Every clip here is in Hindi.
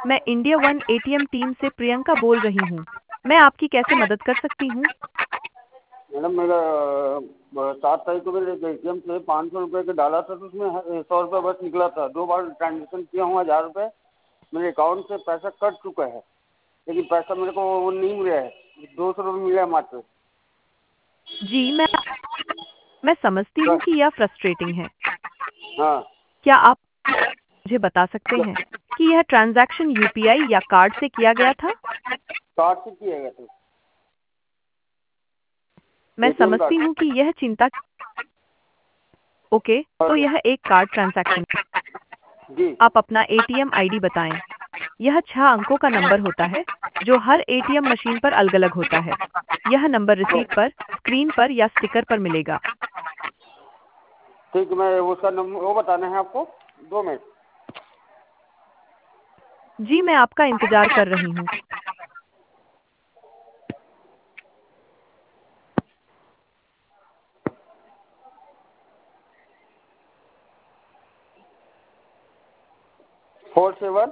मैं इंडिया वन एटीएम टीम से प्रियंका बोल रही हूँ। मैं आपकी कैसे मदद कर सकती हूँ? मैडम मेरा 7 तारीख को मेरे एटीएम से 500 रुपये का डाला था, तो उसमें 100 रुपये बस निकला था। 2 बार ट्रांजेक्शन किया हूँ, 1000 रुपये मेरे अकाउंट से पैसा कट चुका है, लेकिन पैसा मेरे को वो नहीं मिला है, 200 रुपये मिला है मात्र। जी, मैं समझती हूँ कि यह फ्रस्ट्रेटिंग है। हाँ। क्या आप मुझे बता सकते हैं कि यह ट्रांजैक्शन यूपीआई या कार्ड से किया गया था? कार्ड से किया गया था। मैं ATM समझती कार्ड। हूँ कि यह चिंता। ओके, तो यह एक कार्ड ट्रांजैक्शन है। जी। आप अपना एटीएम आईडी बताएं। यह 6 अंकों का नंबर होता है जो हर एटीएम मशीन पर अलग-अलग होता है। यह नंबर रिसीट पर, स्क्रीन पर या स्टिकर पर मिलेगा। ठीक है, मैं उसका नंबर वो बताना है आपको, 2 मिनट। जी, मैं आपका इंतजार कर रही हूँ। Four seven.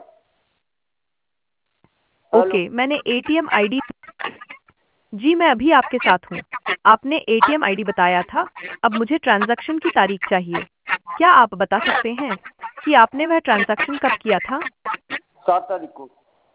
ओके, मैंने एटीएम आईडी। जी, मैं अभी आपके साथ हूँ। आपने एटीएम आईडी बताया था। अब मुझे ट्रांजैक्शन की तारीख चाहिए। क्या आप बता सकते हैं कि आपने वह ट्रांजैक्शन कब किया था? 7 तारीख को।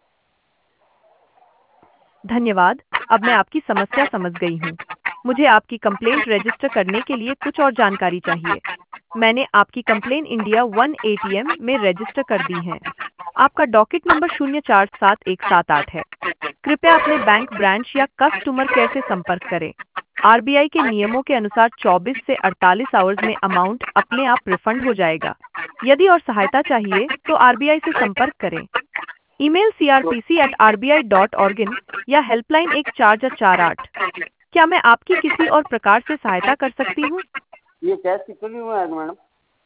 धन्यवाद। अब मैं आपकी समस्या समझ गई हूँ। मुझे आपकी कंप्लेंट रजिस्टर करने के लिए कुछ और जानकारी चाहिए। मैंने आपकी कंप्लेन इंडिया वन एटीएम में रजिस्टर कर दी है। आपका डॉकेट नंबर 0477178 है। कृपया अपने बैंक ब्रांच या कस्टमर केयर से संपर्क करें। आरबीआई के नियमों के अनुसार 24 से 48 आवर्स में अमाउंट अपने आप रिफंड हो जाएगा। यदि और सहायता चाहिए तो आरबीआई से संपर्क करें। ईमेल crpc@rbi.org या हेल्पलाइन 1448। क्या मैं आपकी किसी और प्रकार से सहायता कर सकती हूँ? ये कैश कितने में आएगा मैडम?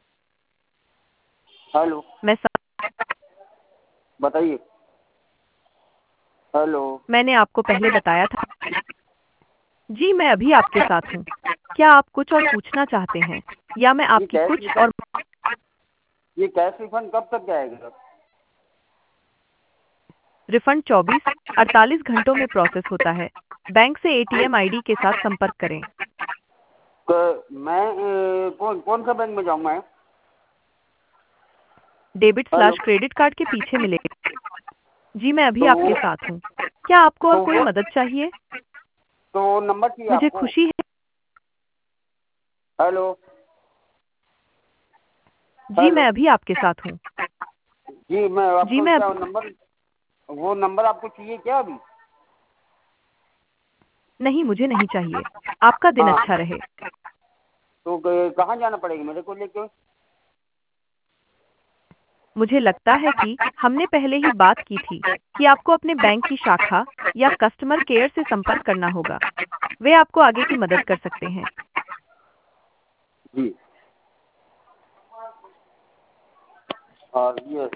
हेलो, मैं बताइए। हेलो। मैंने आपको पहले बताया था। जी, मैं अभी आपके साथ हूँ। क्या आप कुछ और पूछना चाहते हैं या मैं ये आपकी कैश कुछ और? ये कैश रिफंड कब तक आएगा? रिफंड 24-48 घंटों में प्रोसेस होता है। बैंक से एटीएम आईडी के साथ संपर्क करें। तो मैं कौन सा बैंक में जाऊँ मैं? Debit hello. Slash credit card के पीछे मिलेगा। जी, मैं अभी तो आपके साथ हूँ। क्या आपको और तो कोई वो मदद चाहिए? तो वो नंबर चाहिए मुझे आपको? खुशी है। हेलो। जी, हेलो। मैं अभी आपके साथ हूँ। जी, मैं जी, आपको मैं क्या नंबर, वो नंबर आपको चाहिए क्या अभी? नहीं, मुझे नहीं चाहिए। आपका दिन हाँ, अच्छा रहे। तो कहाँ जाना पड़ेगा मेरे को लेके? मुझे लगता है कि हमने पहले ही बात की थी कि आपको अपने बैंक की शाखा या कस्टमर केयर से संपर्क करना होगा। वे आपको आगे की मदद कर सकते हैं। जी। और ये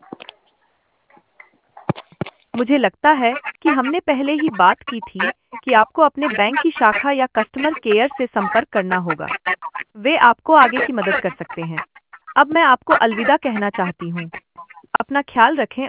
मुझे लगता है कि हमने पहले ही बात की थी कि आपको अपने बैंक की शाखा या कस्टमर केयर से संपर्क करना होगा। वे आपको आगे की मदद कर सकते हैं। अब मैं आपको अलविदा कहना चाहती हूँ। अपना ख्याल रखें।